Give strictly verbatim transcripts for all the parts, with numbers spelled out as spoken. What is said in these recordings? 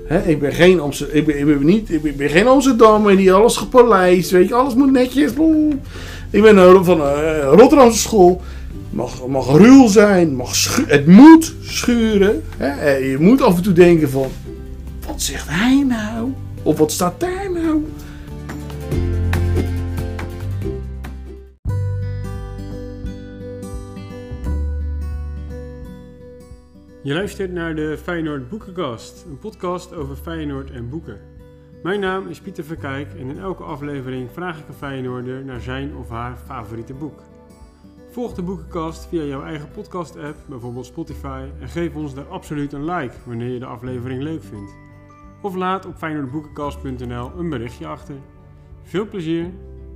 Hè, ik ben geen Amsterdam, ik ben, ik ben niet, ik ben geen Amsterdammer die alles gepolijst, weet je, alles moet netjes. Ik ben uh, van een uh, Rotterdamse school. Mag, mag ruw zijn, mag schu- het moet schuren. Hè? Je moet af en toe denken van, wat zegt hij nou? Of wat staat daar nou? Je luistert naar de Feyenoord Boekenkast, een podcast over Feyenoord en boeken. Mijn naam is Pieter Verkijk en in elke aflevering vraag ik een Feyenoorder naar zijn of haar favoriete boek. Volg de Boekenkast via jouw eigen podcast-app, bijvoorbeeld Spotify, en geef ons daar absoluut een like wanneer je de aflevering leuk vindt. Of laat op feyenoordboekenkast punt n l een berichtje achter. Veel plezier!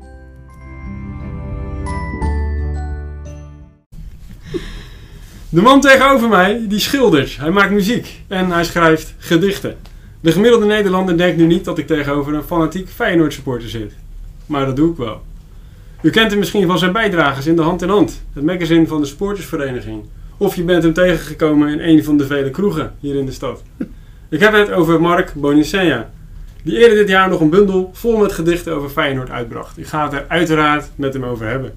De man tegenover mij, die schildert, hij maakt muziek en hij schrijft gedichten. De gemiddelde Nederlander denkt nu niet dat ik tegenover een fanatiek Feyenoord supporter zit. Maar dat doe ik wel. U kent hem misschien van zijn bijdrages in De Hand in Hand, het magazine van de supportersvereniging. Of je bent hem tegengekomen in een van de vele kroegen hier in de stad. Ik heb het over Mark Bonicea, die eerder dit jaar nog een bundel vol met gedichten over Feyenoord uitbracht. Ik ga het er uiteraard met hem over hebben.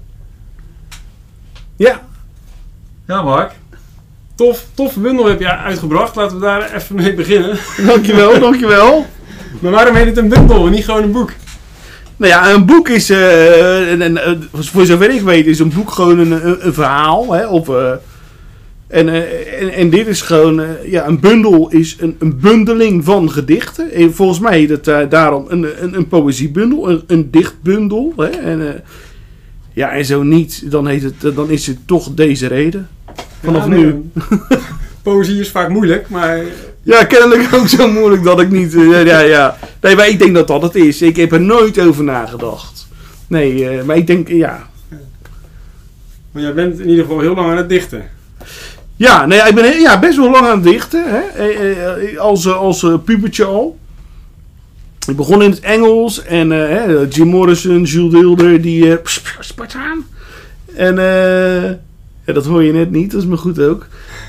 Ja. Ja, Mark. Tof, toffe bundel heb je uitgebracht. Laten we daar even mee beginnen. Dankjewel, dankjewel. Maar waarom heet het een bundel en niet gewoon een boek? Nou ja, een boek is, uh, een, een, een, voor zover ik weet, is een boek gewoon een, een, een verhaal. Hè, of, uh, en, uh, en, en dit is gewoon, uh, ja, een bundel is een, een bundeling van gedichten. En volgens mij heet het uh, daarom een, een, een poëziebundel, een, een dichtbundel. Hè, en, uh, ja, en zo niet, dan, heet het, dan is het toch deze reden. Vanaf ja, nu. Poëzie is vaak moeilijk, maar... Ja, kennelijk ook zo moeilijk dat ik niet... Uh, ja, ja. Nee, maar ik denk dat dat het is. Ik heb er nooit over nagedacht. Nee, uh, maar ik denk, ja... Maar jij bent in ieder geval heel lang aan het dichten. Ja, nee, ik ben ja, best wel lang aan het dichten. Hè? Uh, uh, als uh, als uh, pubertje al. Ik begon in het Engels. En uh, Jim Morrison, Jules Deelder, die... Uh, Spartaan. En... Uh, Ja, dat hoor je net niet, dat is maar goed ook.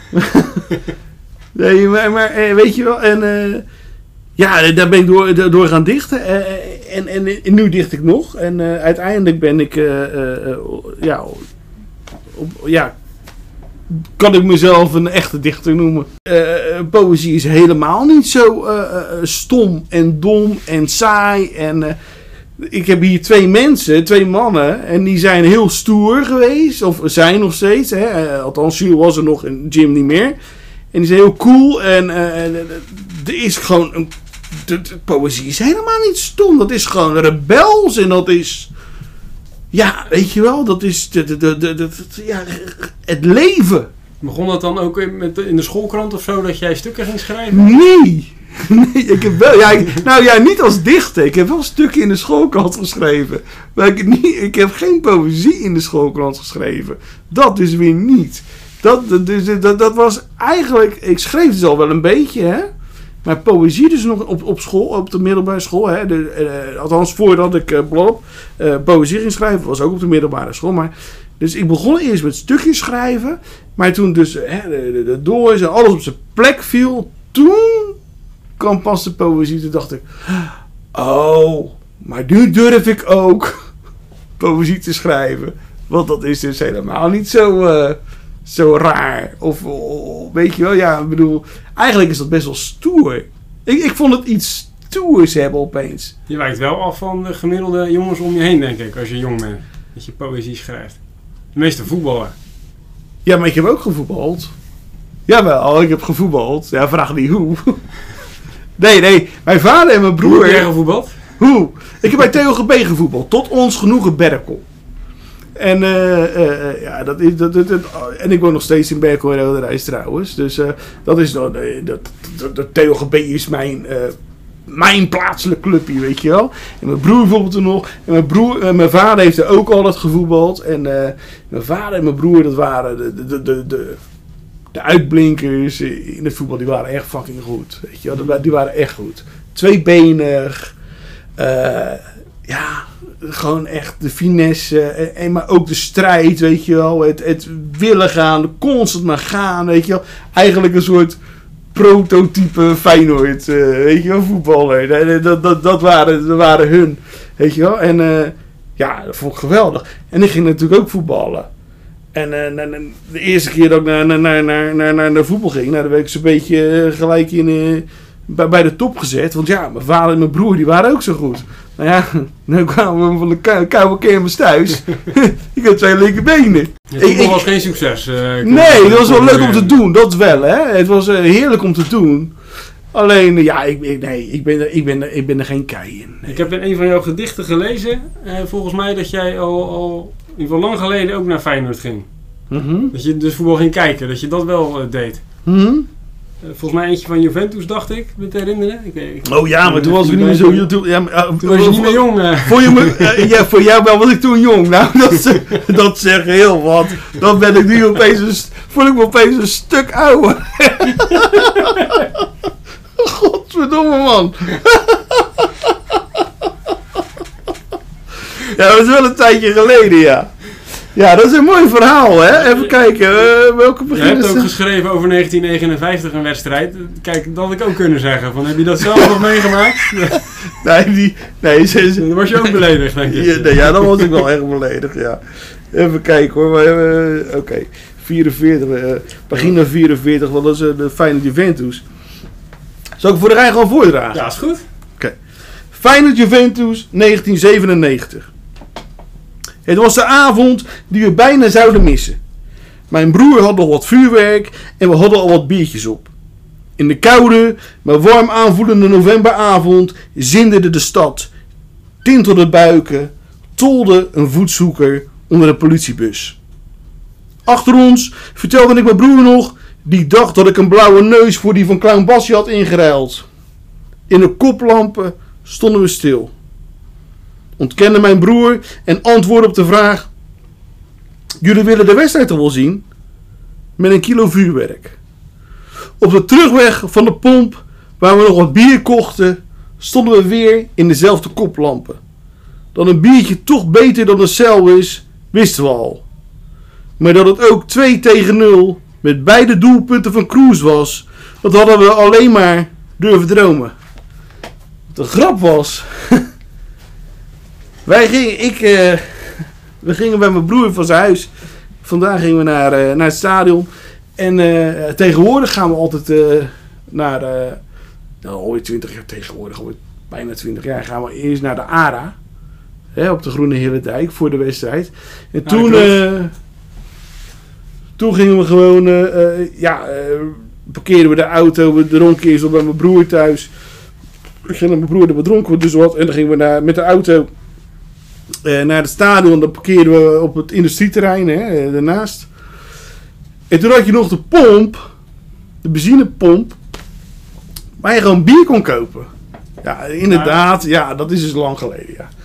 nee, maar, maar weet je wel, en uh, ja, daar ben ik door, door gaan dichten. Uh, en, en, en nu dicht ik nog. En uh, uiteindelijk ben ik, uh, uh, ja, op, ja, kan ik mezelf een echte dichter noemen. Uh, poëzie is helemaal niet zo uh, uh, stom en dom en saai en... Uh, Ik heb hier twee mensen, twee mannen, en die zijn heel stoer geweest, of zijn nog steeds, hè? Althans Jules was er nog en Jim niet meer. En die zijn heel cool en uh, er is gewoon, een, de, de poëzie is helemaal niet stom, dat is gewoon rebels en dat is, ja, weet je wel, dat is de, de, de, de, de, ja, het leven. Begon dat dan ook met in de schoolkrant of zo, dat jij stukken ging schrijven? Nee. Nee, ik heb wel, ja, ik, nou ja, niet als dichter. Ik heb wel stukken in de schoolkrant geschreven. Maar ik, niet, ik heb geen poëzie in de schoolkrant geschreven. Dat dus weer niet. Dat, dus, dat, dat was eigenlijk, ik schreef dus al wel een beetje, hè. Maar poëzie dus nog op, op school, op de middelbare school, hè. De, uh, althans, voordat ik uh, blop, uh, poëzie ging schrijven, was ook op de middelbare school. Maar, dus ik begon eerst met stukjes schrijven. Maar toen dus uh, de, de, de doors en alles op zijn plek viel, toen... kwam pas de poëzie. Toen dacht ik, oh, maar nu durf ik ook poëzie te schrijven. Want dat is dus helemaal niet zo, uh, zo raar. Of, of, weet je wel, ja, ik bedoel, eigenlijk is dat best wel stoer. Ik, ik vond het iets stoers hebben opeens. Je wijkt wel af van de gemiddelde jongens om je heen, denk ik, als je jong bent. Dat je poëzie schrijft. De meeste voetballen. Ja, maar ik heb ook gevoetbald. Jawel, ik heb gevoetbald. Ja, vraag niet hoe. Nee, nee. Mijn vader en mijn broer... Hoe heb jij gevoetbald? Hoe? Ik heb bij T O G B gevoetbald. Tot ons genoegen Berkel. En uh, uh, ja, dat is... Dat, dat, dat, en ik woon nog steeds in Berkel en Roderijs trouwens. Dus uh, dat is... Uh, dat, dat, dat T O G B is mijn... Uh, mijn plaatselijk clubje, weet je wel. En mijn broer bijvoorbeeld er nog. En mijn, broer, uh, mijn vader heeft er ook altijd gevoetbald. En uh, mijn vader en mijn broer, dat waren de... de, de, de De uitblinkers in het voetbal, die waren echt fucking goed. Weet je wel? Die waren echt goed. Tweebenig. Uh, ja, gewoon echt de finesse. En, en maar ook de strijd, weet je wel. Het, het willen gaan, constant maar gaan, weet je wel. Eigenlijk een soort prototype Feyenoord, uh, weet je wel, voetballer. Dat, dat, dat, dat, waren, dat waren hun, weet je wel. En uh, ja, dat vond ik geweldig. En ik ging natuurlijk ook voetballen. En uh, de eerste keer dat ik naar, naar, naar, naar, naar, naar, naar voetbal ging, nou, dan werd ik zo'n beetje uh, gelijk in, uh, bij, bij de top gezet. Want ja, mijn vader en mijn broer, die waren ook zo goed. Nou ja, dan kwamen we van de koude kermis thuis. Ik had twee linkerbenen. Het voetbal was geen succes. Uh, nee, dat was wel leuk om te doen, dat wel, hè. Het was uh, heerlijk om te doen. Alleen, uh, ja, ik, ik, nee, ik, ben er, ik, ben er, ik ben er geen kei in. Nee. Ik heb in een van jouw gedichten gelezen, uh, volgens mij, dat jij al, al in ieder geval lang geleden ook naar Feyenoord ging. Mm-hmm. Dat je dus voetbal ging kijken, dat je dat wel uh, deed. Mm-hmm. Uh, volgens mij eentje van Juventus, dacht ik, me te herinneren. Ik, ik, oh ja, maar toen was ik niet meer zo... Toen, ja, uh, toen was je niet meer jong. Uh. Voor, je me, uh, ja, voor jou wel was ik toen jong. Nou, dat, dat zegt heel wat. Dan ben ik nu opeens een, voel ik me opeens een stuk ouder. Godverdomme, man. Ja, dat is wel een tijdje geleden, ja. Ja, dat is een mooi verhaal, hè. Even kijken, uh, welke begin. Je hebt ook geschreven over negentien negenenvijftig een wedstrijd. Kijk, dat had ik ook kunnen zeggen. Van, heb je dat zelf nog meegemaakt? Nee, die, nee ze, ze, dan was je ook beledigd, denk ik. Ja, nee, ja, dan was ik wel echt beledigd, ja. Even kijken, hoor. Uh, Oké, okay. vierenveertig. Uh, begin vierenveertig, wat is uh, de Feyenoord Juventus. Zal ik voor de rij gewoon voordragen? Ja, is goed. Oké. Okay. Feyenoord Juventus negentien zevenennegentig. Het was de avond die we bijna zouden missen. Mijn broer had nog wat vuurwerk en we hadden al wat biertjes op. In de koude, maar warm aanvoelende novemberavond zinderde de stad, tintelde buiken, tolde een voetzoeker onder de politiebus. Achter ons vertelde ik mijn broer nog, die dacht dat ik een blauwe neus voor die van Clown Basje had ingeruild. In de koplampen stonden we stil. Ontkende mijn broer en antwoordde op de vraag: jullie willen de wedstrijd toch wel zien? Met een kilo vuurwerk. Op de terugweg van de pomp, waar we nog wat bier kochten, stonden we weer in dezelfde koplampen. Dat een biertje toch beter dan een cel is, wisten we al. Maar dat het ook twee tegen nul met beide doelpunten van Kroes was, dat hadden we alleen maar durven dromen. De grap was... Wij gingen, ik, uh, we gingen bij mijn broer van zijn huis. Vandaag gingen we naar, uh, naar het stadion. En uh, tegenwoordig gaan we altijd uh, naar, uh, nou, alweer twintig jaar tegenwoordig, alweer bijna twintig jaar, gaan we eerst naar de ARA. Hè, op de Groene Heerendijk voor de wedstrijd. En ja, toen, uh, toen gingen we gewoon, uh, uh, ja, uh, parkeerden we de auto, we dronken eerst op bij mijn broer thuis. Ik ging naar mijn broer, we dronken dus wat. En dan gingen we naar, met de auto uh, naar het stadion. Dan parkeerden we op het industrieterrein, hè, daarnaast. En toen had je nog de pomp, de benzinepomp, waar je gewoon bier kon kopen. Ja, inderdaad, ja, dat is dus lang geleden, ja.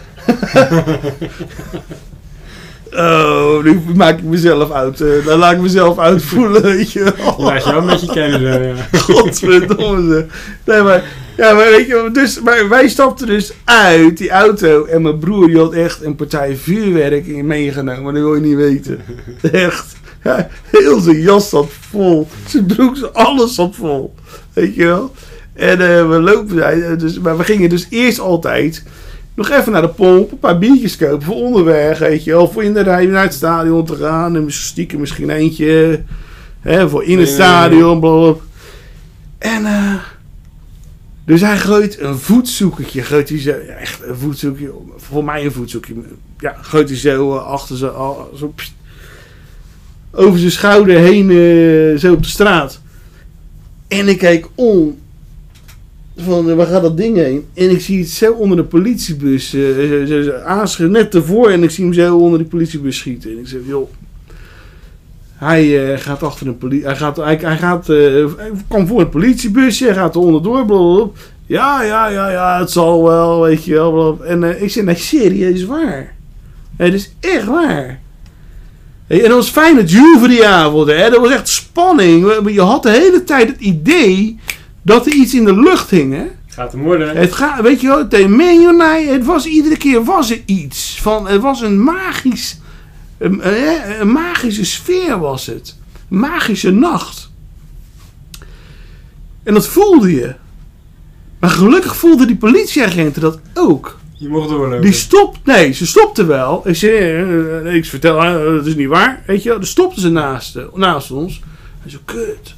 Oh, nu maak ik mezelf oud. Uh, dan laat ik mezelf oud voelen, weet je wel. Je laat je ook een beetje kennen, ja. Godverdomme. Nee, maar, ja, maar weet je, dus, maar wij stapten dus uit die auto en mijn broer die had echt een partij vuurwerk meegenomen, maar dat wil je niet weten. Echt. Ja, heel zijn jas zat vol. Zijn broek, alles zat vol. Weet je wel. En uh, we lopen, dus, maar we gingen dus eerst altijd nog even naar de pomp, een paar biertjes kopen voor onderweg, weet je wel. Voor in de rij naar het stadion te gaan. En stiekem misschien eentje, hè, voor in het nee, stadion, nee, nee. En uh, dus hij gooit een voetzoekertje, gooit hij zo, ja, echt een voetzoekje, voor mij een voetzoekje. Ja, gooit hij zo uh, achter zo, uh, zo pst, over zijn schouder heen, uh, zo op de straat. En ik kijk om. Van, waar gaat dat ding heen? En ik zie het zo onder de politiebus uh, aanschieten, net ervoor. En ik zie hem zo onder de politiebus schieten. En ik zeg, joh. Hij uh, gaat achter een politie. Hij gaat, hij, hij gaat, uh, hij komt voor een politiebusje. Hij gaat er onderdoor. Blablabla. Ja, ja, ja, ja, het zal wel, weet je wel. Blablabla. En uh, ik zeg, nee, serieus waar. Het is echt waar. Hey, en dat was fijn het Juve die avond. Hè? Dat was echt spanning. Je had de hele tijd het idee dat er iets in de lucht hing, hè? Gaat hem worden. Het gaat, weet je wel, tegen Man United, het was iedere keer was er iets van, het was een magisch, een, een, een magische sfeer was het, een magische nacht. En dat voelde je. Maar gelukkig voelden die politieagenten dat ook. Je mocht doorlopen. Die stopt, nee, ze stopten wel. Ik zei, eh, ik vertel, eh, dat is niet waar. Weet je, dan stopten ze naast, eh, naast ons. En zo, kut.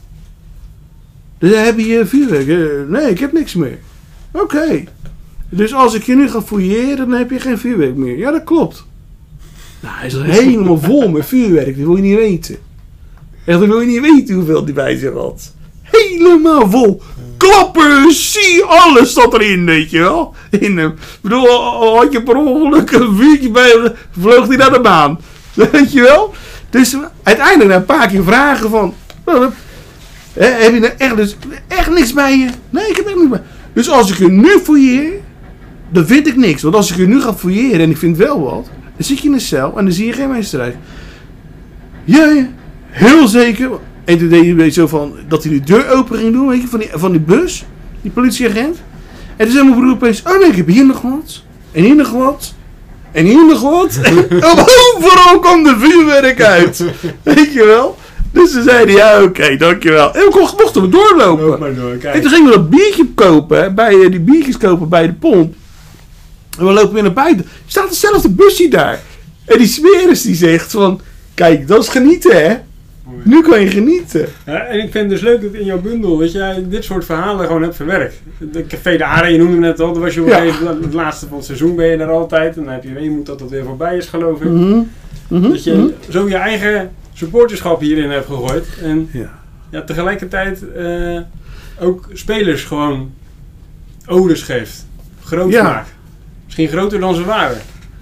Dus heb je vuurwerk? Eh, nee, ik heb niks meer. Oké. Okay. Dus als ik je nu ga fouilleren, dan heb je geen vuurwerk meer. Ja, dat klopt. Nou, hij is er helemaal vol met vuurwerk. Dat wil je niet weten. Echt, dat wil je niet weten hoeveel die bij zich had. Helemaal vol. Klappen, zie, alles zat erin, weet je wel. In hem. Ik bedoel, al had je per ongeluk een vuurtje bij hem, vloog hij naar de maan. Weet je wel. Dus uiteindelijk na een paar keer vragen van... Hè, heb je er echt, dus, echt niks bij je? Nee, ik heb echt niks bij. Dus als ik je nu fouilleer, dan vind ik niks. Want als ik je nu ga fouilleren en ik vind wel wat, dan zit je in een cel en dan zie je geen meesterij. Ja, ja, heel zeker. En toen deed hij een beetje zo van, dat hij de deur open ging doen, weet je, van die, van die bus, die politieagent. En toen zei mijn broer opeens, oh nee, ik heb hier nog wat. En hier nog wat. En hier nog wat. Overal kwam de vuurwerk uit. Weet je wel. Dus ze zeiden, ja oké, okay, dankjewel. En we mochten we doorlopen. Loop maar door, kijk. En toen gingen we dat biertje kopen, bij, uh, die biertjes kopen bij de pomp. En we lopen weer naar buiten. Er staat hetzelfde busje daar. En die smeris die zegt van, kijk, dat is genieten hè. Nu kan je genieten. Ja, en ik vind het dus leuk dat in jouw bundel dat jij dit soort verhalen gewoon hebt verwerkt. De Café de Are, je noemde hem net al, dat was je ja. even, het laatste van het seizoen ben je daar altijd. En dan heb je weemoed dat dat weer voorbij is, geloof ik. Mm-hmm. Mm-hmm. Dat je mm-hmm. zo je eigen supporterschap hierin hebt gegooid. En ja. Ja, tegelijkertijd uh, ook spelers gewoon odes geeft. Groot ja. maakt. Misschien groter dan ze waren.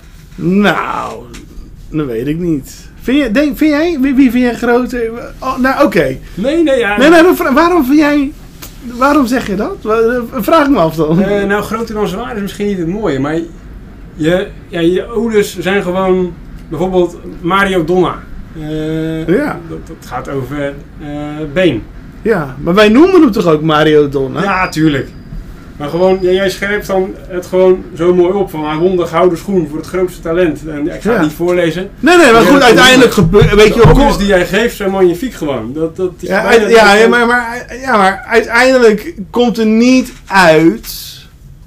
Nou, dat weet ik niet. Vind, je, denk, vind jij, wie, wie vind jij groter? Oh, nou, oké. Okay. Nee, nee, ja. Nee, nee, waarom vind jij, waarom zeg je dat? Vraag me af dan. Uh, nou, groter dan ze waren is misschien niet het mooie, maar je, ja, je odes zijn gewoon, bijvoorbeeld Mario Donna. Uh, ja. Dat, dat gaat over uh, Been. Ja, maar wij noemen hem toch ook Mario Donna? Ja, tuurlijk. Maar gewoon, ja, jij schrijft dan het gewoon zo mooi op van hij won de gouden schoen voor het grootste talent. En ik ga ja. het niet voorlezen. Nee, nee, maar goed, uiteindelijk gebeurt, weet je wel. De die jij geeft zijn magnifiek gewoon. Dat, dat is ja, uit, ja, ja, maar, maar, ja, maar uiteindelijk komt er niet uit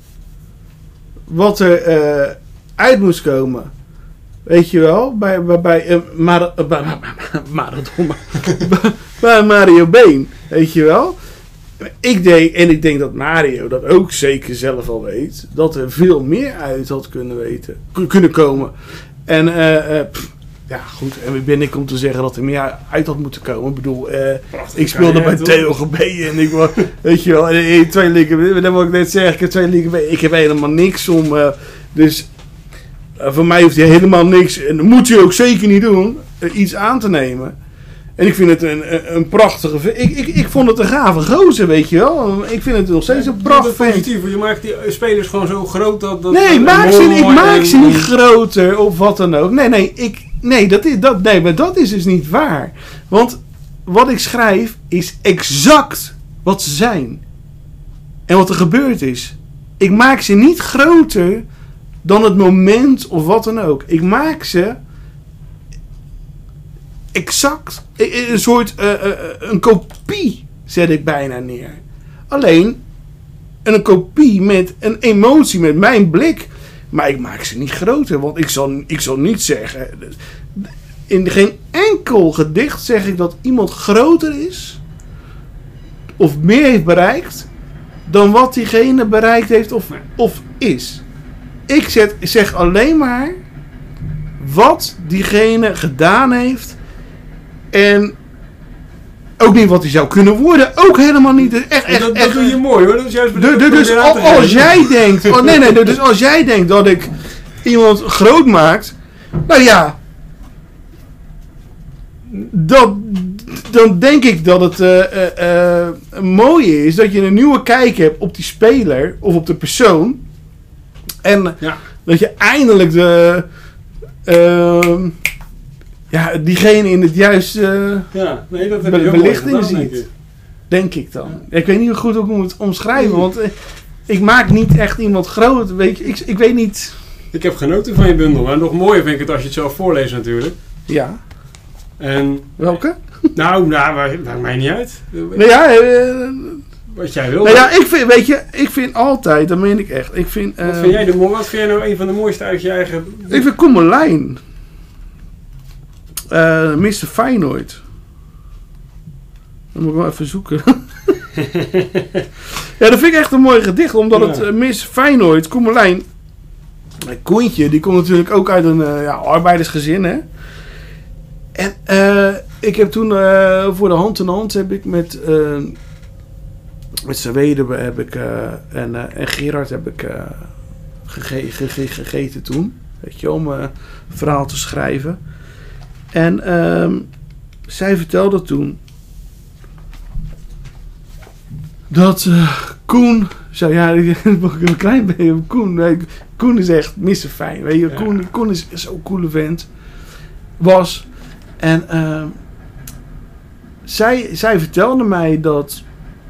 wat er uh, uit moest komen. Weet je wel, bij, bij, bij, uh, Mar- uh, bij, Maradona, bij Mario Been, weet je wel. Ik denk, en ik denk dat Mario dat ook zeker zelf al weet, dat er veel meer uit had kunnen weten, k- kunnen komen. En uh, uh, pff, ja goed, en wie ben ik om te zeggen dat er meer uit had moeten komen. Ik bedoel, uh, ik speelde bij T O G B en ik was, weet je wel, in twee ligen, dat wil ik net zeggen, ik heb twee ligen, ik heb helemaal niks om, uh, dus uh, voor mij hoeft hij helemaal niks, en dat moet hij ook zeker niet doen, uh, iets aan te nemen. En ik vind het een, een, een prachtige... Ik, ik, ik vond het een gave gozer, weet je wel. Ik vind het nog steeds een prachtig positief. Je maakt die spelers gewoon zo groot dat... dat nee, maak ze, ik maak en, ze niet groter of wat dan ook. Nee, nee, ik, nee, dat is, dat, nee, maar dat is dus niet waar. Want wat ik schrijf is exact wat ze zijn. En wat er gebeurd is. Ik maak ze niet groter dan het moment of wat dan ook. Ik maak ze... exact een soort uh, uh, een kopie zet ik bijna neer. Alleen een kopie met een emotie, met mijn blik. Maar ik maak ze niet groter, want ik zal, ik zal niet zeggen. In geen enkel gedicht zeg ik dat iemand groter is of meer heeft bereikt dan wat diegene bereikt heeft of, of is. Ik zet, zeg alleen maar wat diegene gedaan heeft. En ook niet wat hij zou kunnen worden. Ook helemaal niet. Echt, echt, dat, echt, dat doe je mooi hoor. Dat is juist de, de, dus als, als jij denkt. Oh, nee, nee. Dus als jij denkt dat ik iemand groot maakt. Nou ja. Dat, dan denk ik dat het uh, uh, uh, mooi is dat je een nieuwe kijk hebt op die speler. Of op de persoon. En ja. dat je eindelijk de... Uh, ja, diegene in het juiste uh, ja, nee, dat heb be- je belichting gedaan, ziet. denk ik. Denk ik dan. Ja. Ik weet niet hoe goed ik moet omschrijven, want uh, ik maak niet echt iemand groot. Weet je, ik, ik weet niet... Ik heb genoten van je bundel, maar nog mooier vind ik het als je het zelf voorleest natuurlijk. Ja. En, welke? Nou, nou maakt mij niet uit. Nou ja, uh, wat jij wil. Nou ja, ik vind, weet je, ik vind altijd, dat meen ik echt. Ik vind, Wat uh, vind jij de mo- Wat vind jij nou een van de mooiste uit je eigen... Ik vind Koen Merlijn. Uh, mister Feyenoord. Dan moet ik wel even zoeken. Ja, dat vind ik echt een mooi gedicht. Omdat Ja. het uh, mister Feyenoord, Koen Merlijn... Koentje, die komt natuurlijk ook uit een uh, ja, arbeidersgezin, hè. En uh, ik heb toen uh, voor de hand in hand heb ik met... Uh, met Zweden heb ik... Uh, en, uh, en Gerard heb ik... Uh, gege- gege- gegeten toen. Weet je, om uh, een verhaal te schrijven. En um, zij vertelde toen dat uh, Koen, zo ja, een klein beetje Koen, nee, Koen is echt mister Fijn, weet je, ja. Koen, Koen is zo'n coole vent, was. En uh, zij, zij vertelde mij dat,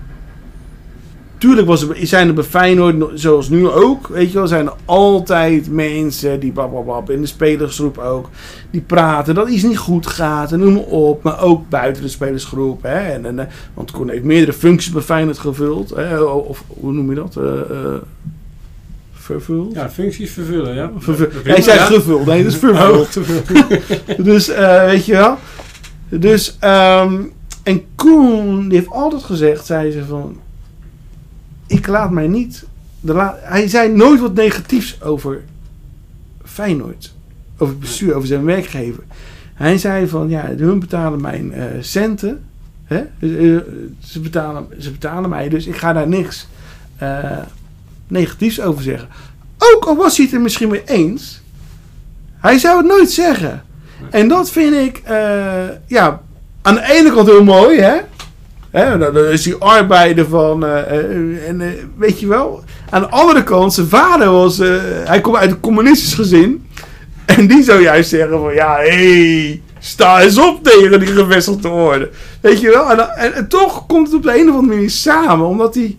tuurlijk was er, zijn er bij Feyenoord, zoals nu ook, weet je wel, zijn er altijd mensen die blablabla, in de spelersgroep ook, die praten dat iets niet goed gaat en noem maar op, maar ook buiten de spelersgroep, hè, en, en, want Koen heeft meerdere functies bij Feyenoord gevuld, hè, of hoe noem je dat, uh, uh, vervuld? Ja, functies vervullen, ja. Vervul- Hij zei gevuld, nee, dat is vervuld. Oh. Dus, uh, weet je wel, dus, um, en Koen, die heeft altijd gezegd, zei ze van, ik laat mij niet... De la- hij zei nooit wat negatiefs over Feyenoord. Over het bestuur, over zijn werkgever. Hij zei van, ja, hun betalen mijn uh, centen. Hè? Uh, ze, betalen, ze betalen mij, dus ik ga daar niks uh, negatiefs over zeggen. Ook al was hij het er misschien mee eens. Hij zou het nooit zeggen. En dat vind ik, uh, ja, aan de ene kant heel mooi, hè. He, dan is die arbeider van, uh, uh, en uh, weet je wel, aan de andere kant, zijn vader was, uh, hij komt uit een communistisch gezin, en die zou juist zeggen van, ja, hé, hey, sta eens op tegen die gewisseld orde, weet je wel, en, en, en toch komt het op de een of andere manier samen, omdat hij,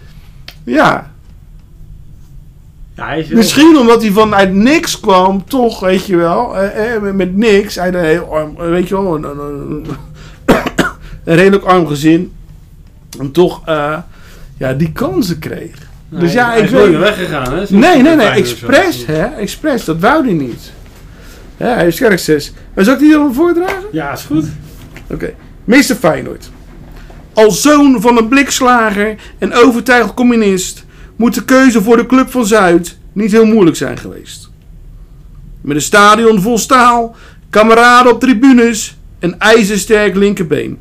ja, ja hij is misschien heel... omdat hij vanuit niks kwam, toch, weet je wel, uh, uh, met niks, uit een heel arm, weet je wel, een, een, een, een redelijk arm gezin. En toch uh, ja, die kansen kreeg. Nee, dus ja, hij ik is weet... nooit weggegaan, hè? Nee, nee, nee. Expres, hè. Expres. Dat wou hij niet. Ja, hij is kerkzes. Maar zal ik die dan voordragen? Ja, is goed. Oké. Okay. mister Feyenoord. Als zoon van een blikslager en overtuigd communist moet de keuze voor de Club van Zuid niet heel moeilijk zijn geweest. Met een stadion vol staal, kameraden op tribunes, een ijzersterk linkerbeen.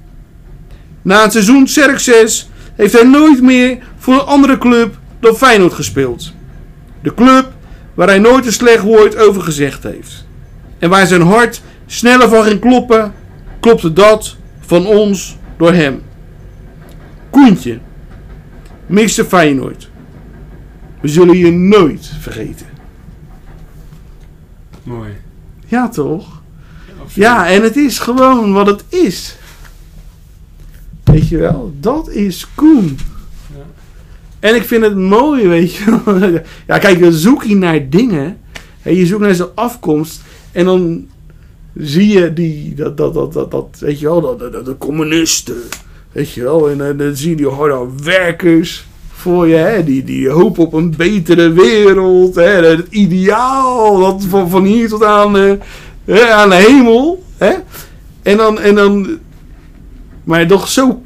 Na het seizoen Xerxes heeft hij nooit meer voor een andere club dan Feyenoord gespeeld. De club waar hij nooit een slecht woord over gezegd heeft. En waar zijn hart sneller van ging kloppen, klopte dat van ons door hem. Koentje, mister Feyenoord. We zullen je nooit vergeten. Mooi. Ja, toch? Absoluut. Ja, en het is gewoon wat het is. Weet je wel, dat is Koen. Ja. En ik vind het mooi, weet je wel. Ja, kijk, dan zoek je naar dingen. En je zoekt naar zijn afkomst. En dan zie je die, dat, dat, dat, dat, dat weet je wel, dat, dat, dat, de communisten. Weet je wel, en dan, dan zie je die harde werkers voor je, hè. Die, die hoop op een betere wereld. Hè. Het ideaal, dat van, van hier tot aan, uh, hè, aan de hemel. Hè. En dan, en dan... Maar toch zo...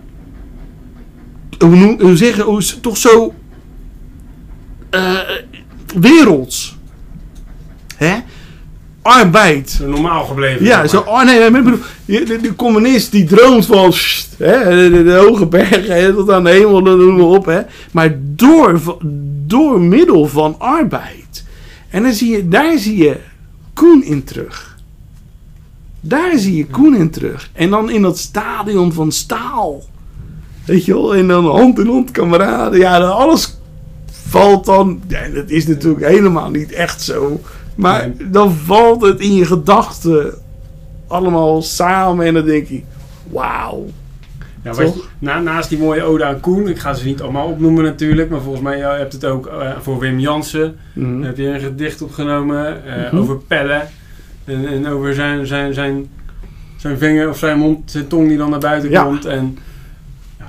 Hoe, noem, hoe zeggen... Hoe, toch zo... Uh, werelds. Hè? Arbeid. Zo normaal gebleven. Ja, zo... Oh nee, ik bedoel... De, de communist die droomt van... Sst, hè, de, de, de hoge bergen, hè, tot aan de hemel, dat doen we op, hè. Maar door, door middel van arbeid. En dan zie je... Daar zie je Koen in terug. Daar zie je Koen in terug. En dan in dat stadion van staal. Weet je wel? En dan hand in hand kameraden. Ja, dan alles valt dan... Ja, dat is natuurlijk helemaal niet echt zo. Maar nee. Dan valt het in je gedachten allemaal samen. En dan denk je... Wauw. Ja, wat je, na, naast die mooie ode aan Koen. Ik ga ze niet allemaal opnoemen natuurlijk. Maar volgens mij ja, je hebt het ook uh, voor Wim Jansen. Mm-hmm. Heb je een gedicht opgenomen. Uh, mm-hmm. Over Pelle. En, en over zijn, zijn, zijn, zijn vinger of zijn mond, zijn tong die dan naar buiten ja. komt. En ja,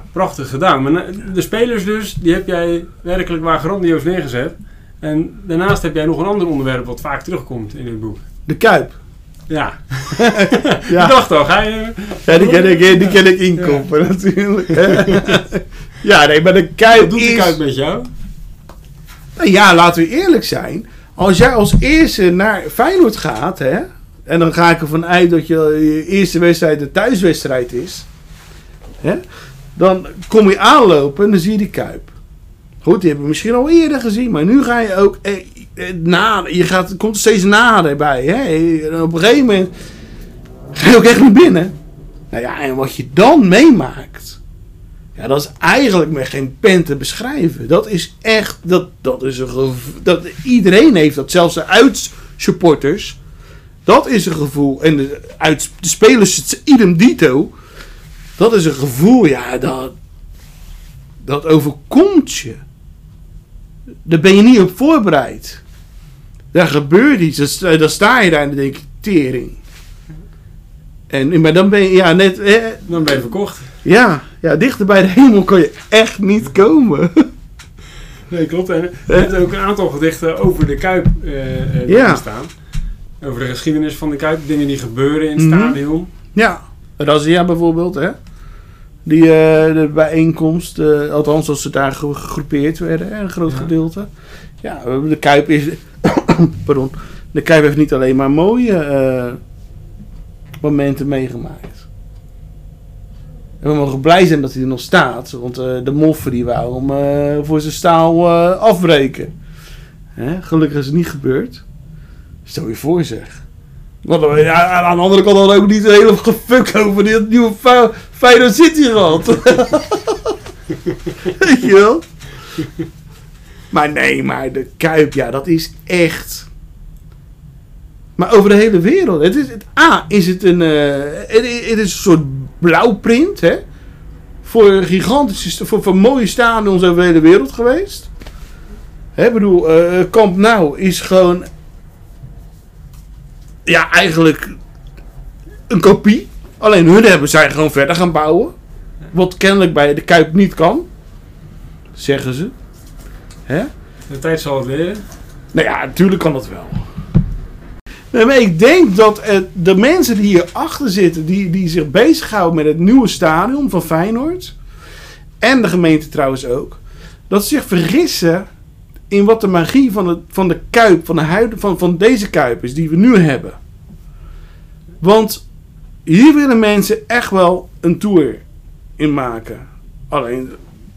prachtig gedaan. Maar de spelers dus, die heb jij werkelijk waar grandioos neergezet. En daarnaast heb jij nog een ander onderwerp wat vaak terugkomt in dit boek. De Kuip. Ja. Ja. Ik dacht al, ga je... Ja, die ken ik, die ken ik inkopen, ja. Natuurlijk. Ja, nee, maar de Kuip Wat doet is... de Kuip met jou? Nou ja, laten we eerlijk zijn. Als jij als eerste naar Feyenoord gaat, hè, en dan ga ik ervan uit dat je, je eerste wedstrijd de thuiswedstrijd is, hè, dan kom je aanlopen en dan zie je die Kuip. Goed, die hebben we misschien al eerder gezien, maar nu ga je ook eh, eh, nader. Je gaat, komt er steeds nader bij. Hè? En op een gegeven moment ga je ook echt naar binnen. Nou ja, en wat je dan meemaakt, ja, dat is eigenlijk met geen pen te beschrijven. Dat is echt, dat, dat is een gevoel, dat, iedereen heeft dat, zelfs de uitsupporters. Dat is een gevoel. En de, uit, de spelers, idem dito. Dat is een gevoel, ja, dat, dat overkomt je. Daar ben je niet op voorbereid. Daar gebeurt iets. Dan, dan sta je daar en dan denk je, tering. En, maar dan ben je, ja, net... Eh, dan ben je verkocht. Ja, ja, dichter bij de hemel kan je echt niet komen. Nee, klopt. En je hebt ook een aantal gedichten over de Kuip uh, ja. staan. Over de geschiedenis van de Kuip. Dingen die gebeuren in het mm-hmm. stadion. Ja, Razia bijvoorbeeld, hè. Die uh, de bijeenkomst, uh, althans als ze daar gegroepeerd werden, hè, een groot ja. gedeelte. Ja, de Kuip is... pardon. De Kuip heeft niet alleen maar mooie uh, momenten meegemaakt. En we mogen blij zijn dat hij er nog staat. Want uh, de moffen die wou hem uh, voor zijn staal uh, afbreken. Hè? Gelukkig is het niet gebeurd. Stel je voor, zeg. Want ja, aan de andere kant hadden we ook niet een hele gefuk over dit nieuwe Feyenoord City gehad. Weet je wel? Maar nee, maar de Kuip, ja, dat is echt... Maar over de hele wereld. Het is, het, A, is het een... Uh, het, het is een soort blauwprint, hè? Voor gigantische... Voor, voor mooie stadions over de hele wereld geweest. Hè, ik bedoel, uh, Camp Nou is gewoon... Ja, eigenlijk... Een kopie. Alleen hun hebben zij gewoon verder gaan bouwen. Wat kennelijk bij de Kuip niet kan. Zeggen ze. Hè? De tijd zal het leren. Nou ja, natuurlijk kan dat wel. Nee, maar ik denk dat uh, de mensen die hierachter zitten, die, die zich bezighouden met het nieuwe stadion van Feyenoord, en de gemeente trouwens ook, dat ze zich vergissen in wat de magie van de, van de Kuip, van, de huid, van, van deze Kuip is, die we nu hebben. Want hier willen mensen echt wel een tour in maken. Alleen,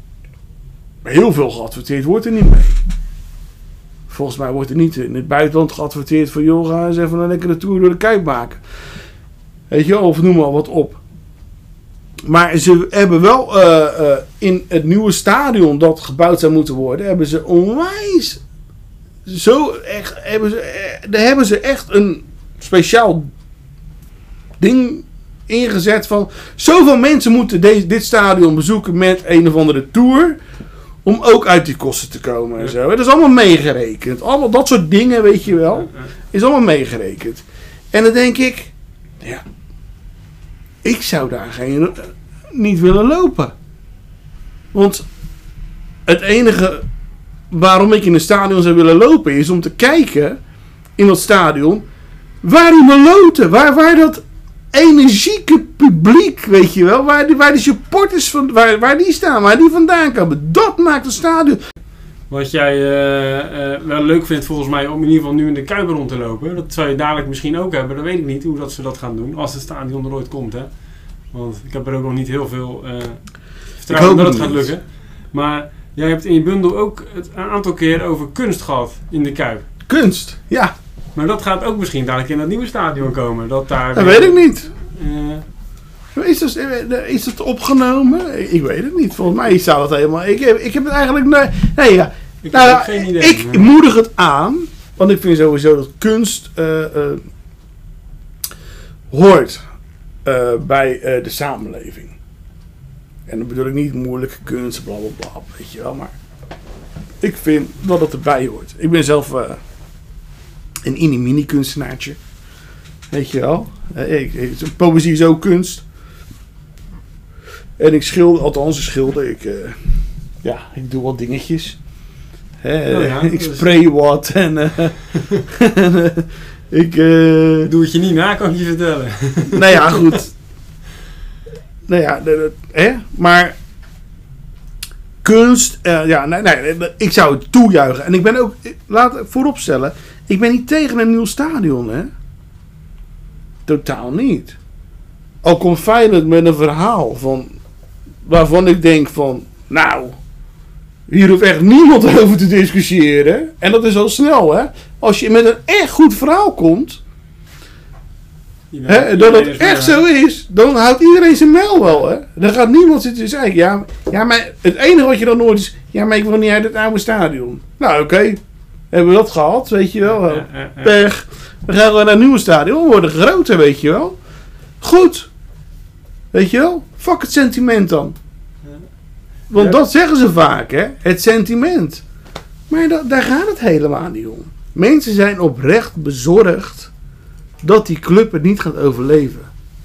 heel veel geadverteerd wordt er niet mee. Volgens mij wordt er niet in het buitenland geadverteerd van... joh, ga eens even een lekkere tour door de Kuip maken. Weet je, of noem maar wat op. Maar ze hebben wel uh, uh, in het nieuwe stadion dat gebouwd zou moeten worden... hebben ze onwijs... Zo echt... Hebben ze, eh, daar hebben ze echt een speciaal ding ingezet van... Zoveel mensen moeten deze, dit stadion bezoeken met een of andere tour... Om ook uit die kosten te komen en zo. Dat is allemaal meegerekend. Allemaal dat soort dingen, weet je wel. Is allemaal meegerekend. En dan denk ik... Ja... Ik zou daar geen... Niet willen lopen. Want... Het enige... Waarom ik in een stadion zou willen lopen... Is om te kijken... In dat stadion... Waar die meloten... Waar, waar dat... energieke publiek, weet je wel, waar, die, waar de supporters van, waar, waar die staan, waar die vandaan komen, dat maakt het stadion. Wat jij uh, uh, wel leuk vindt volgens mij om in ieder geval nu in de Kuip rond te lopen, dat zou je dadelijk misschien ook hebben, dat weet ik niet hoe dat ze dat gaan doen, als het stadion er ooit komt, hè. Want ik heb er ook nog niet heel veel uh, vertrouwen dat het gaat lukken. Maar jij hebt in je bundel ook het, een aantal keer over kunst gehad in de Kuip. Kunst, ja. Maar dat gaat ook misschien dadelijk in dat nieuwe stadion komen. Dat daar dat weer... weet ik niet. Uh... Is, dat, is het opgenomen? Ik weet het niet. Volgens mij staat het helemaal... Ik heb, ik heb het eigenlijk... Nee, nee ja. Ik nou, heb geen idee. Ik maar... moedig het aan. Want ik vind sowieso dat kunst... Uh, uh, hoort uh, bij uh, de samenleving. En dan bedoel ik niet moeilijke kunst, bla bla bla. Weet je wel, maar... Ik vind dat het erbij hoort. Ik ben zelf... Uh, een mini-mini kunstenaartje. Weet je wel. Ik, ik, poëzie is ook kunst. En ik schilder, althans ik schilder, ik, uh, ja, ik doe wat dingetjes. Hè, oh ja, ik dus... spray wat en, uh, en uh, ik... Uh, doe het je niet na, kan ik je vertellen. Nou ja, goed. Nou ja, de, de, hè, maar kunst, uh, ja, nee, nee, ik zou het toejuichen. En ik ben ook, laat ik vooropstellen, ik ben niet tegen een nieuw stadion, hè. Totaal niet. Al komt Feyenoord met een verhaal van, waarvan ik denk van, nou, hier hoeft echt niemand over te discussiëren. En dat is al snel, hè. Als je met een echt goed verhaal komt, hè, dat het echt zo is, dan houdt iedereen zijn mijl wel, hè. Dan gaat niemand zitten zeggen, ja, ja, maar het enige wat je dan hoort is, ja, maar ik wil niet uit het oude stadion. Nou, oké. Okay. Hebben we dat gehad, weet je wel. Ja, ja, ja. Pech. We gaan naar een nieuwe stadion, we worden groter, weet je wel. Goed. Weet je wel? Fuck het sentiment dan. Want ja. Dat zeggen ze vaak, hè. Het sentiment. Maar da- daar gaat het helemaal niet om. Mensen zijn oprecht bezorgd dat die club het niet gaat overleven.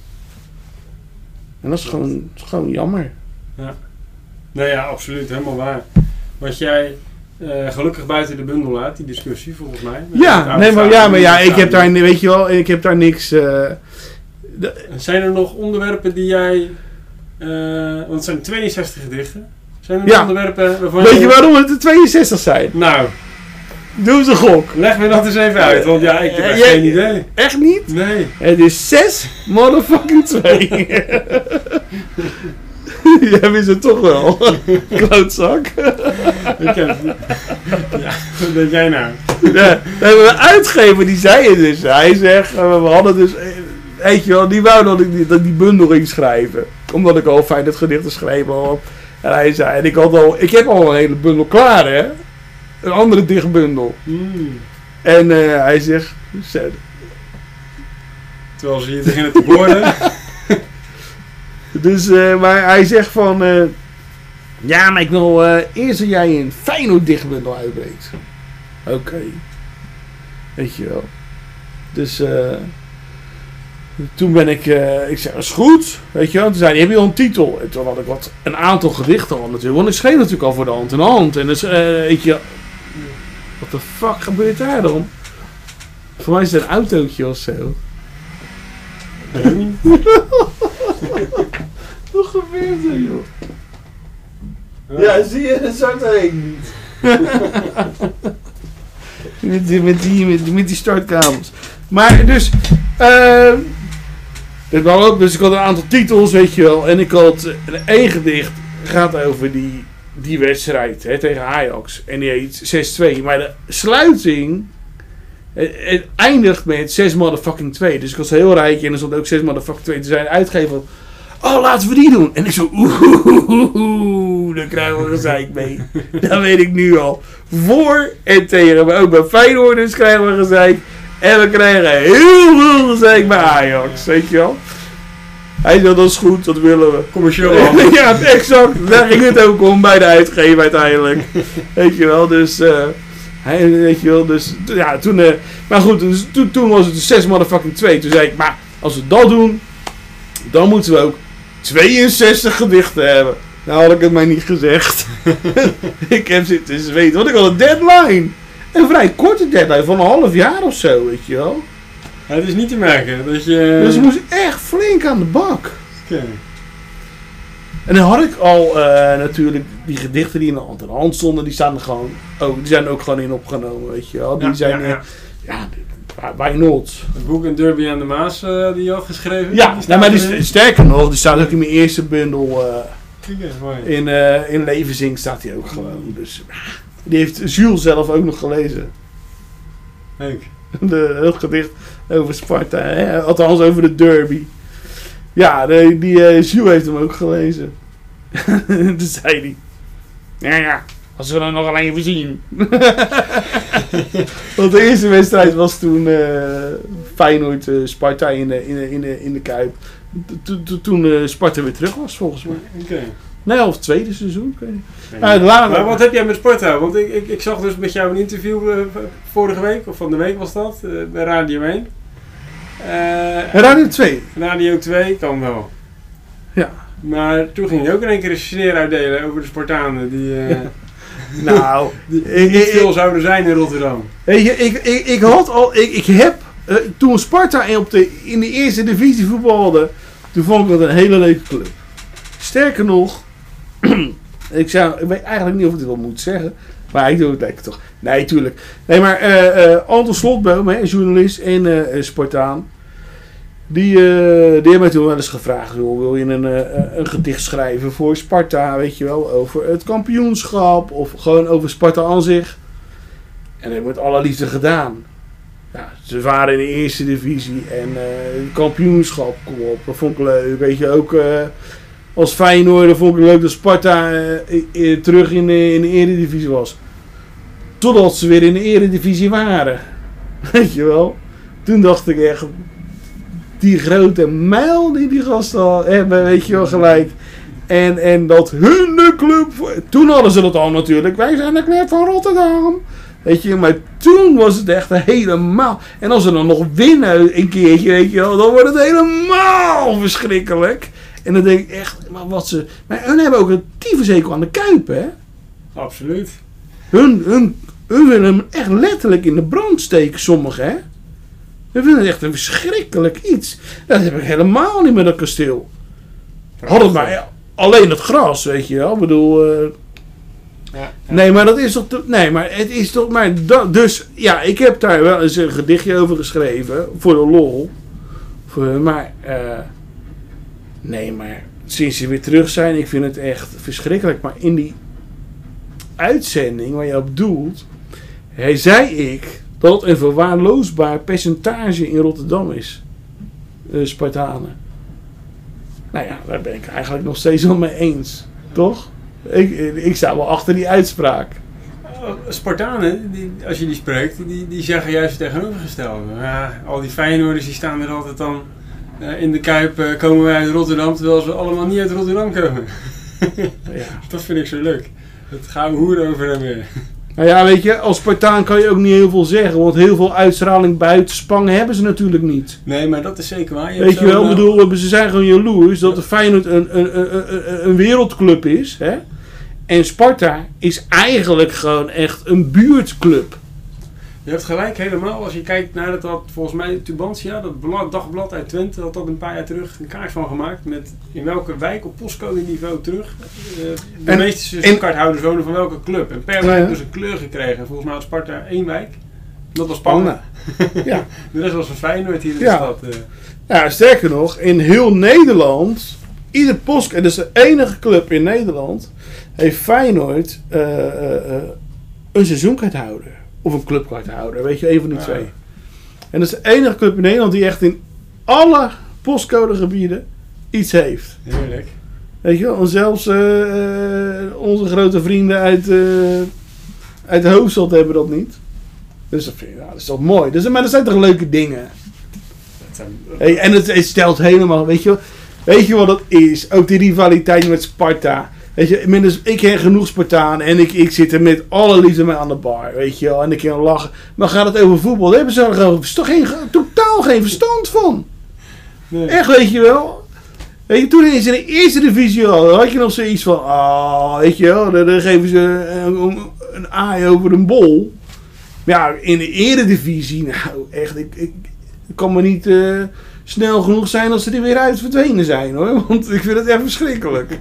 En dat is gewoon, is gewoon jammer. Ja. Nee, ja, absoluut. Helemaal waar. Wat jij uh, gelukkig buiten de bundel laat, die discussie, volgens mij. Ja, nee, maar, ja, maar ja, ik heb daar, weet je wel, ik heb daar niks... Uh, de, zijn er nog onderwerpen die jij... Uh, want het zijn tweeënzestig gedichten. Zijn er nog ja. onderwerpen waarvan weet je waarom het er tweeënzestig zijn? Nou... Doe eens een gok. Leg me dat eens even uit, want ja, ik heb echt geen idee. Echt niet? Nee. Het is zes motherfucking twee. Jij wist het toch wel. Klootzak. Ik heb... Ja, wat denk jij nou? Ja, we hebben een uitgever die zei het dus. Hij zegt, we hadden dus... Weet je wel, die wou dat ik die, dat die bundel ging schrijven. Omdat ik al fijn het gedicht geschreven had. En hij zei, en ik had al... Ik heb al een hele bundel klaar, hè. Een andere dichtbundel. Mm. En uh, hij zegt... Zet. Terwijl ze hier beginnen te boren. Dus, uh, maar hij zegt van... Uh, ja, maar ik wil uh, eerst dat jij een Feyenoord dichtbundel uitbrengt. Oké. Okay. Weet je wel. Dus... Uh, toen ben ik... Uh, ik zei, dat is goed. Weet je wel. Toen zei hij, heb je al een titel? En toen had ik wat... Een aantal gedichten al natuurlijk. Want ik schreef natuurlijk al voor de hand in hand. En dus, uh, weet je... Wat de fuck gebeurt daar dan? Voor mij is het een autootje of zo. Wat gebeurt er, joh? Ja, zie je, dat zou het heen niet. met, die, met, die, met, die, met die startkabels. Maar dus... Uh, dus ik had een aantal titels, weet je wel. En ik had... Één gedicht gaat over die... Die wedstrijd, hè, tegen Ajax. En die heet zes twee. Maar de sluiting... Het, het eindigt met zes motherfucking twee. Dus ik was heel rijk. En er stond ook zes motherfucking twee. Toen zei de uitgever... Oh, laten we die doen. En ik zo... Oeh, oeh, oeh, oeh, daar krijgen we gezeik mee. Dat weet ik nu al. Voor en tegen. Maar ook bij Feyenoorders krijgen we gezeik. En we krijgen heel veel gezeik bij Ajax. Weet je wel. Hij zei, dat is goed, dat willen we. Commercieel. Ja, exact. Daar ging het ook om bij de uitgever uiteindelijk. Weet je wel, dus... Uh, hij, weet je wel, dus... Ja, toen... Uh, maar goed, dus, toen, toen was het dus zes motherfucking twee. Toen zei ik, maar als we dat doen... Dan moeten we ook tweeënzestig gedichten hebben. Nou had ik het mij niet gezegd. Ik heb zitten zweten, want ik had een deadline. Een vrij korte deadline, van een half jaar of zo, weet je wel. Ja, het is niet te merken dat je... Dus ik moest echt flink aan de bak. Oké. Okay. En dan had ik al uh, natuurlijk die gedichten die in de hand, in de hand stonden, die staan er gewoon, oh, die zijn er ook gewoon in opgenomen, weet je wel. Die ja, zijn, ja, ja. ja, ja by not. Het boek in Derby aan de Maas uh, die je had geschreven? Ja, die nou, maar die, sterker nog, die staat ook in mijn eerste bundel. Uh, okay, in, uh, in Levenzing staat die ook gewoon. Dus, die heeft Jules zelf ook nog gelezen. Leuk. De, het gedicht over Sparta, hè? Althans over de derby. Ja, de, die uh, Jules heeft hem ook gelezen. Toen zei hij, ja ja, als we dan nog alleen even zien. Want de eerste wedstrijd was toen uh, Feyenoord uh, Sparta in de, in de, in de, in de Kuip. Toen uh, Sparta weer terug was, volgens mij. Oké. Okay. Nee, of het tweede seizoen. Okay. Nee. Maar, later... maar wat heb jij met Sparta? Want ik, ik, ik zag dus met jou een interview uh, vorige week, of van de week was dat, uh, bij Radio één. Uh, Radio twee. Radio twee kan wel. Ja. Maar toen ging je ook in één keer een sneer uitdelen over de Spartanen. Die, uh, nou, die, die niet veel zouden zijn in Rotterdam. Weet je, ik, ik, ik had al, ik, ik heb, uh, toen Sparta in, op de, in de eerste divisie voetbalde, toen vond ik dat een hele leuke club. Sterker nog, ik, zou, ik weet eigenlijk niet of ik dit wel moet zeggen, maar ik doe het lekker toch. Nee, tuurlijk. Nee, maar uh, uh, Anton Slotboom, hè, journalist en uh, Spartaan, die, uh, die heeft mij toen wel eens gevraagd, joh, wil je een, uh, een gedicht schrijven voor Sparta, weet je wel, over het kampioenschap of gewoon over Sparta aan zich. En dat heb ik met alle liefde gedaan. Ja, ze waren in de eerste divisie en uh, het kampioenschap, kom op, dat vond ik leuk. Weet je, ook uh, als Feyenoord vond ik het leuk dat Sparta uh, uh, terug in de, in de eredivisie was. Totdat ze weer in de eredivisie waren. Weet je wel. Toen dacht ik echt, die grote mijl die die gasten al hebben, weet je wel, gelijk. En, en dat hun de club, toen hadden ze dat al natuurlijk, wij zijn de club van Rotterdam. Weet je, maar toen was het echt helemaal. En als ze dan nog winnen een keertje, weet je wel, dan wordt het helemaal verschrikkelijk. En dan denk ik echt, maar wat ze. Maar hun hebben ook een tyfushekel aan de Kuip, hè? Absoluut. Hun, hun, hun willen hem echt letterlijk in de brand steken, sommigen, hè? Hun vinden het echt een verschrikkelijk iets. Dat heb ik helemaal niet met dat kasteel. Had het maar ja, alleen het gras, weet je wel. Ik bedoel. Uh, Ja, ja. Nee, maar dat is toch... Te, nee, maar het is toch... Maar dat, dus, ja, ik heb daar wel eens een gedichtje over geschreven. Voor de lol. Voor, maar... Uh, nee, maar... Sinds ze weer terug zijn, ik vind het echt verschrikkelijk. Maar in die uitzending waar je op doelt... Hij zei ik dat het een verwaarloosbaar percentage in Rotterdam is. Uh, Spartanen. Nou ja, daar ben ik eigenlijk nog steeds wel mee eens. Toch? Ik, ik sta wel achter die uitspraak. Spartanen, die, als je die spreekt, die, die zeggen juist het tegenovergestelde. Ja, al die Feyenoorders die staan er altijd dan uh, in de Kuip, uh, komen wij uit Rotterdam, terwijl ze allemaal niet uit Rotterdam komen. Ja. Dat vind ik zo leuk. Het gaan we hoeren over en weer. Nou ja, weet je, als Spartaan kan je ook niet heel veel zeggen, want heel veel uitstraling buiten Spangen hebben ze natuurlijk niet. Nee, maar dat is zeker waar. Je weet je wel, ik bedoel, ze zijn gewoon jaloers dat de Feyenoord een, een, een, een, een wereldclub is, hè? En Sparta is eigenlijk gewoon echt een buurtclub. Je hebt gelijk helemaal. Als je kijkt naar dat, dat volgens mij Tubantia, dat blad, dagblad uit Twente, had dat een paar jaar terug een kaart van gemaakt met in welke wijk op postcode niveau terug uh, de en, meeste seizoenkaarthouders wonen van welke club. En per wijk ja. dus een kleur gekregen. Volgens mij had Sparta één wijk. Dat was Spangen. Ja. De rest was van Feyenoord hier in ja. de stad. Uh. Ja, sterker nog, in heel Nederland, ieder postcode, dat is de enige club in Nederland, heeft Feyenoord uh, uh, uh, een seizoenkaarthouder. Of een clubkaarthouder, weet je, een van die ja. twee. En dat is de enige club in Nederland die echt in alle postcodegebieden iets heeft. Heerlijk. Weet je wel, en zelfs uh, uh, onze grote vrienden uit, uh, uit de hoofdstad hebben dat niet. Dus dat, vind ik, nou, dat is toch mooi. Dus, maar dat zijn toch leuke dingen. Dat zijn, uh, hey, en het, het stelt helemaal, weet je, weet je wat dat is? Ook die rivaliteit met Sparta. Weet je, dus ik ken genoeg Spartaan en ik, ik zit er met alle liefde mee aan de bar, weet je wel, en ik kan lachen. Maar gaat het over voetbal, daar hebben ze er toch geen, totaal geen verstand van. Nee. Echt, weet je wel. Weet je, toen is in de eerste divisie al, had je nog zoiets van, ah, oh, weet je wel, dan, dan geven ze een, een aai over een bol. Maar ja, in de eredivisie, nou echt, ik, ik, ik kan me niet uh, snel genoeg zijn als ze er weer uit verdwenen zijn, hoor, want ik vind het echt verschrikkelijk.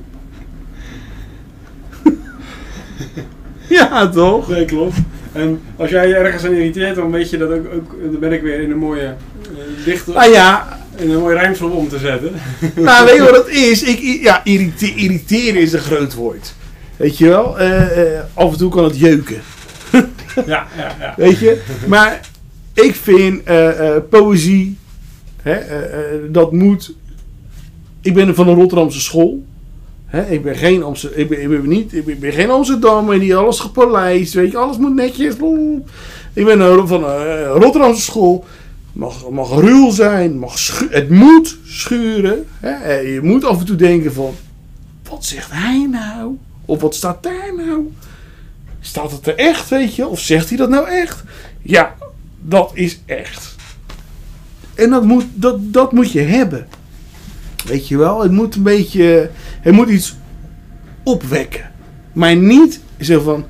Ja, toch? Nee, klopt. En als jij je ergens aan irriteert, dan weet je dat ook, ook dan ben ik weer in een mooie uh, dichte, ah, ja. in een mooie rijmsel om te zetten. Nou, weet je wat dat is? Ik, ja, irrite, irriteren is een groot woord. Weet je wel? Uh, uh, af en toe kan het jeuken. Ja, ja, ja. Weet je? Maar ik vind uh, uh, poëzie, hè, uh, uh, dat moet. Ik ben van een Rotterdamse school. He, ik ben geen Amsterdam, ik ben, ik ben niet, ik ben, ik ben geen Amsterdammer die alles gepolijst, weet je, alles moet netjes. Ik ben van een Rotterdamse school, mag, mag ruw zijn, mag schu- het moet schuren. He, je moet af en toe denken van, wat zegt hij nou? Of wat staat daar nou? Staat het er echt, weet je? Of zegt hij dat nou echt? Ja, dat is echt. En dat moet, dat, dat moet je hebben. weet je wel. Het moet een beetje, het moet iets opwekken. Maar niet zo van,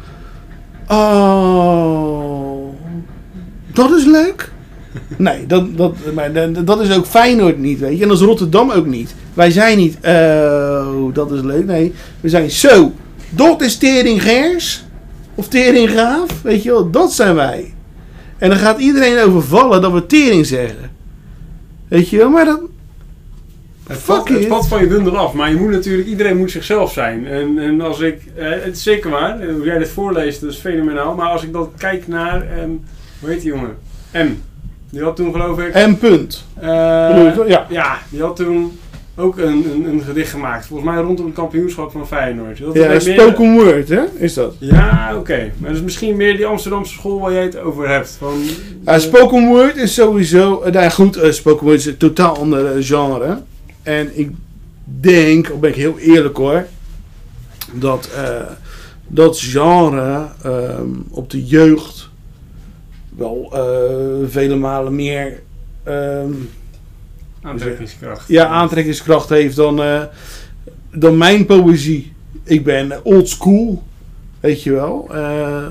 oh, dat is leuk. Nee, dat, dat, maar dat, dat is ook Feyenoord niet, weet je. En dat is Rotterdam ook niet. Wij zijn niet, oh, dat is leuk. Nee, we zijn zo, dat is Tering Gers. Of Tering Graaf, weet je wel. Dat zijn wij. En dan gaat iedereen overvallen dat we Tering zeggen. Weet je wel, maar dan... Het valt, het valt van je bundel af, maar je moet natuurlijk, iedereen moet zichzelf zijn. En, en als ik, eh, het is zeker waar, hoe jij dit voorleest, dat is fenomenaal. Maar als ik dan kijk naar, um, hoe heet die jongen? M. Die had toen geloof ik... M. Punt. Uh, ja. ja, die had toen ook een, een, een gedicht gemaakt. Volgens mij rondom het kampioenschap van Feyenoord. Dat ja, spoken meer... word, hè? Is dat? Ja, oké. Okay. Maar dat is misschien meer die Amsterdamse school waar jij het over hebt. Van, uh, spoken word is sowieso... Uh, nou goed, uh, spoken word is een totaal ander genre. En ik denk, al ben ik heel eerlijk hoor, dat uh, dat genre uh, op de jeugd wel uh, vele malen meer uh, aantrekkingskracht. Ja, aantrekkingskracht heeft dan, uh, dan mijn poëzie. Ik ben old school, weet je wel. Uh,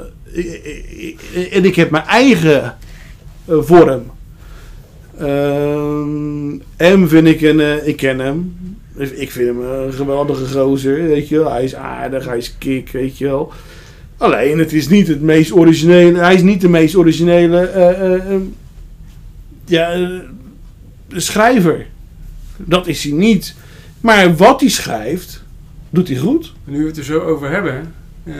en ik heb mijn eigen uh, vorm. Uh, M vind ik een, uh, ik ken hem. Ik vind hem een geweldige gozer, weet je wel. Hij is aardig, hij is kick, weet je wel. Alleen, het is niet het meest originele, hij is niet de meest originele uh, uh, uh, ja, uh, schrijver. Dat is hij niet. Maar wat hij schrijft, doet hij goed. Nu we het er zo over hebben... Uh...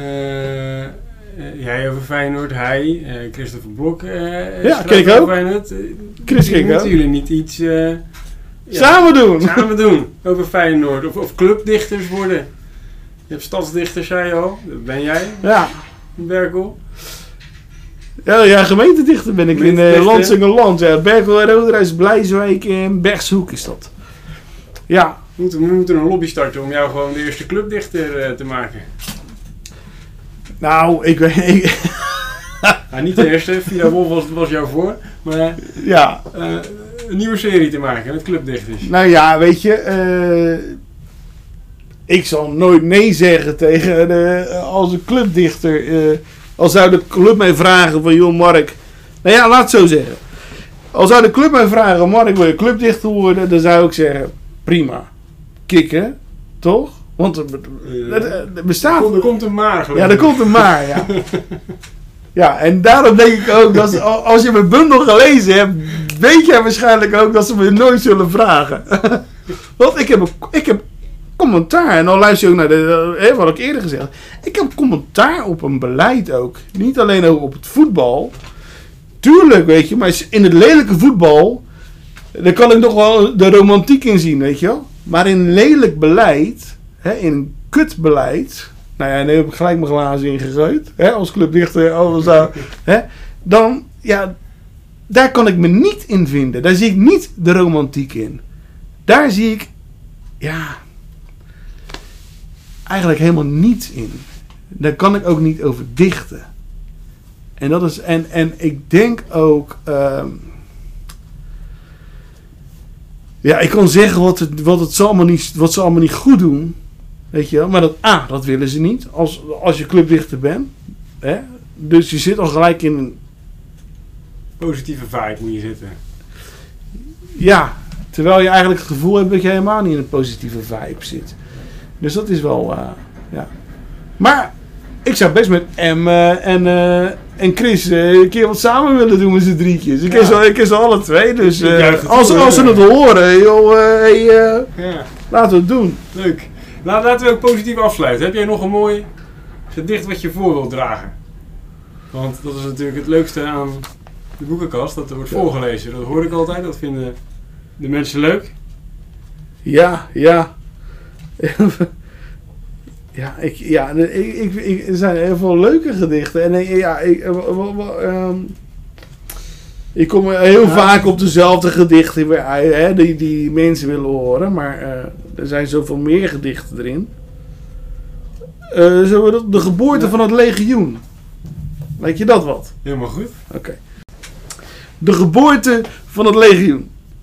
Uh, jij over Feyenoord, hij, uh, Christopher Blok. Uh, ja, kijk ook. Feyenoord. Uh, Chris, kijk ook. Moeten jullie niet iets uh, ja, samen doen? Samen doen over Feyenoord of, of clubdichters worden. Je hebt stadsdichters, zei je al. Dat ben jij. Ja. Berkel. Ja, ja, gemeentedichter ben ik in uh, Landsingerland. Ja, Berkel, Roderijs, Blijswijk en Bergshoek is dat. Ja. We moeten, we moeten een lobby starten om jou gewoon de eerste clubdichter uh, te maken. Nou, ik weet... Ik nou, niet de eerste, Villa Wolf was, was jou voor. Maar ja. uh, een nieuwe serie te maken met clubdichters. Nou ja, weet je... Uh, ik zal nooit nee zeggen tegen... De, als een clubdichter... Uh, als zou de club mij vragen van... Joh, Mark... Nou ja, laat het zo zeggen. Als zou de club mij vragen... Mark, wil je clubdichter worden? Dan zou ik zeggen... Prima. Kikken. Toch? Want er, er, er bestaat... Er komt een maar, geloof ik. Ja, er komt een maar, ja. Ja, en daarom denk ik ook, dat als je mijn bundel gelezen hebt, weet jij waarschijnlijk ook dat ze me nooit zullen vragen. Want ik heb, ik heb commentaar, en dan luister je ook naar de, hè, wat ik eerder gezegd heb. Ik heb commentaar op een beleid ook. Niet alleen ook op het voetbal. Tuurlijk, weet je, maar in het lelijke voetbal, daar kan ik nog wel de romantiek in zien, weet je wel. Maar in lelijk beleid... He, in een kutbeleid, nou ja, nu heb ik gelijk mijn glazen ingegooid, hè, als clubdichter, alles zou, hè, dan, ja, daar kan ik me niet in vinden. Daar zie ik niet de romantiek in. Daar zie ik, ja, eigenlijk helemaal niets in. Daar kan ik ook niet over dichten. En dat is, en, en ik denk ook, um, ja, ik kan zeggen wat, het, wat, het ze allemaal niet, wat ze allemaal niet goed doen. Weet je wel, maar dat A, dat willen ze niet. Als, als je clubdichter bent. Hè? Dus je zit al gelijk in een... positieve vibe moet je zitten. Ja, terwijl je eigenlijk het gevoel hebt dat je helemaal niet in een positieve vibe zit. Dus dat is wel, uh, ja. Maar, ik zou best met M uh, en, uh, en Chris uh, een keer wat samen willen doen met z'n drietjes. Ik ja. ken ze alle twee, dus uh, als, als ze het horen, joh, uh, hey, uh, ja. laten we het doen. Leuk. Laat, laten we ook positief afsluiten. Heb jij nog een mooi gedicht wat je voor wilt dragen? Want dat is natuurlijk het leukste aan de boekenkast, dat er wordt voorgelezen. Dat hoor ik altijd, dat vinden de mensen leuk. Ja, ja. ja, ik, ja ik, ik, ik, er zijn heel veel leuke gedichten. En ja, ik, um, ik kom heel ja. vaak op dezelfde gedichten weer uit, hè, die, die mensen willen horen. Maar uh, er zijn zoveel meer gedichten erin. Uh, zo, de, de geboorte ja. van het legioen. Weet je dat wat? Helemaal goed. Oké. Okay. De geboorte van het legioen.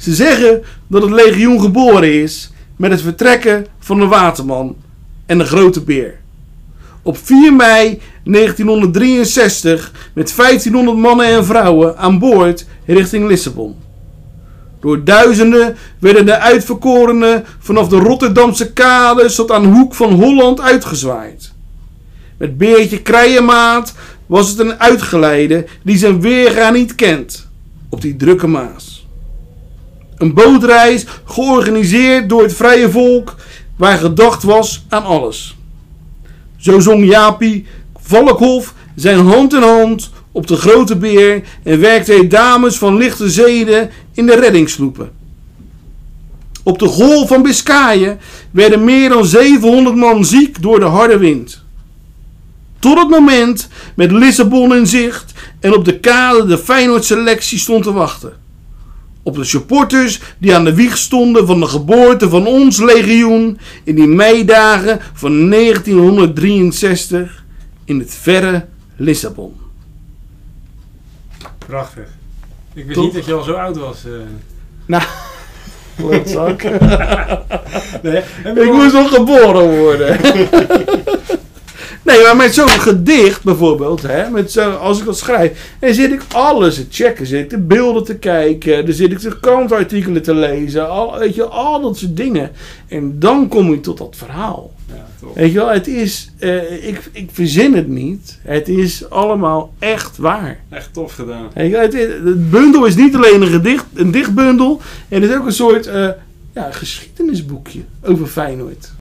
Ze zeggen dat het legioen geboren is met het vertrekken van de waterman en de grote beer. Op vier mei negentienhonderddrieënzestig met vijftienhonderd mannen en vrouwen aan boord richting Lissabon. Door duizenden werden de uitverkorenen vanaf de Rotterdamse kades tot aan de hoek van Holland uitgezwaaid. Met Beertje Krijemaat was het een uitgeleide die zijn weerga niet kent op die drukke Maas. Een bootreis georganiseerd door het vrije volk waar gedacht was aan alles. Zo zong Jaapie Valkhoff zijn hand in hand op de grote beer en werkte hij dames van lichte zeden in de reddingssloepen. Op de golf van Biscayen werden meer dan zevenhonderd man ziek door de harde wind. Tot het moment met Lissabon in zicht en op de kade de Feyenoord selectie stond te wachten. Op de supporters die aan de wieg stonden van de geboorte van ons legioen in die meidagen van negentienhonderddrieënzestig in het verre Lissabon. Prachtig. Ik wist Toch? niet dat je al zo oud was. Uh. Nou, wat zak. Nee, Ik moest nog geboren worden. Nee, maar met zo'n gedicht bijvoorbeeld, hè, met zo, als ik dat schrijf, dan zit ik alles te checken, zit ik de beelden te kijken, dan zit ik de krantartikelen te lezen, al, weet je, al dat soort dingen. En dan kom ik tot dat verhaal. Ja, toch. Weet je wel, het is, uh, ik, ik verzin het niet, het is allemaal echt waar. Echt tof gedaan. Weet je wel, het, het bundel is niet alleen een gedicht, een dichtbundel, en het is ook een soort uh, ja, geschiedenisboekje over Feyenoord.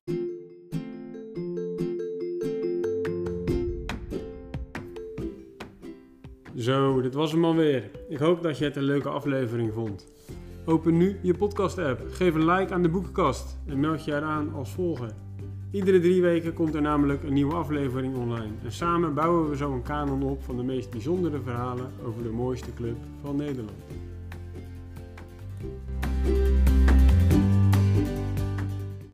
Zo, dit was hem alweer. Ik hoop dat je het een leuke aflevering vond. Open nu je podcast-app, geef een like aan de boekenkast en meld je eraan als volger. Iedere drie weken komt er namelijk een nieuwe aflevering online. En samen bouwen we zo een kanon op van de meest bijzondere verhalen over de mooiste club van Nederland.